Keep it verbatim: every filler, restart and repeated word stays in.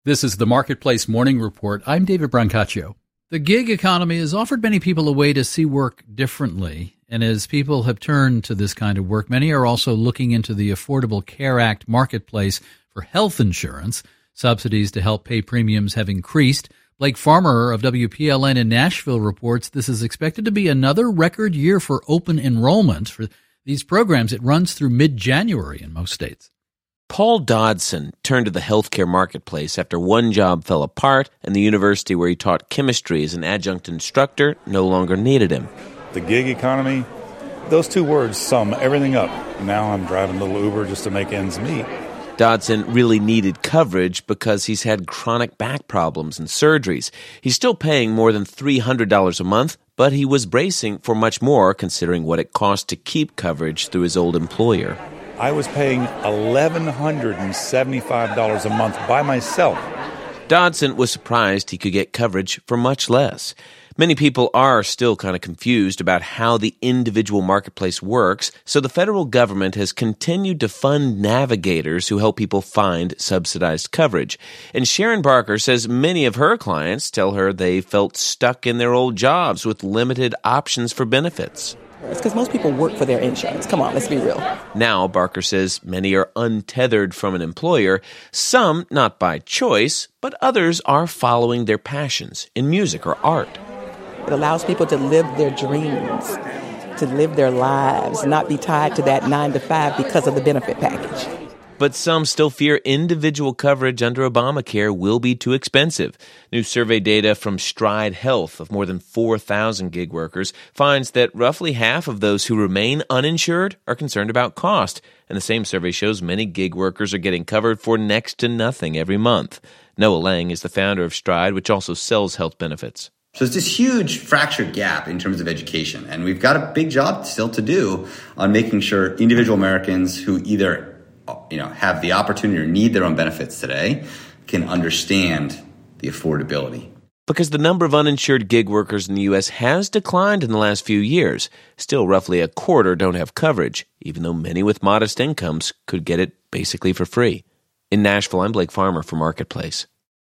This is the Marketplace Morning Report. I'm David Brancaccio. The gig economy has offered many people a way to see work differently. And as people have turned to this kind of work, many are also looking into the Affordable Care Act marketplace for health insurance. Subsidies to help pay premiums have increased. Blake Farmer of W P L N in Nashville reports this is expected to be another record year for open enrollment for these programs. It runs through mid-January in most states. Paul Dodson turned to the healthcare marketplace after one job fell apart and the university where he taught chemistry as an adjunct instructor no longer needed him. The gig economy, those two words sum everything up. Now I'm driving a little Uber just to make ends meet. Dodson really needed coverage because he's had chronic back problems and surgeries. He's still paying more than three hundred dollars a month, but he was bracing for much more considering what it cost to keep coverage through his old employer. I was paying one thousand one hundred seventy-five dollars a month by myself. Dodson was surprised he could get coverage for much less. Many people are still kind of confused about how the individual marketplace works, so the federal government has continued to fund navigators who help people find subsidized coverage. And Sharon Barker says many of her clients tell her they felt stuck in their old jobs with limited options for benefits. It's because most people work for their insurance. Come on, let's be real. Now, Barker says many are untethered from an employer, some not by choice, but others are following their passions in music or art. It allows people to live their dreams, to live their lives, not be tied to that nine to five because of the benefit package. But some still fear individual coverage under Obamacare will be too expensive. New survey data from Stride Health of more than four thousand gig workers finds that roughly half of those who remain uninsured are concerned about cost. And the same survey shows many gig workers are getting covered for next to nothing every month. Noah Lang is the founder of Stride, which also sells health benefits. So it's this huge fractured gap in terms of education. And we've got a big job still to do on making sure individual Americans who either you know, have the opportunity or need their own benefits today can understand the affordability. Because the number of uninsured gig workers in the U S has declined in the last few years. Still, roughly a quarter don't have coverage, even though many with modest incomes could get it basically for free. In Nashville, I'm Blake Farmer for Marketplace.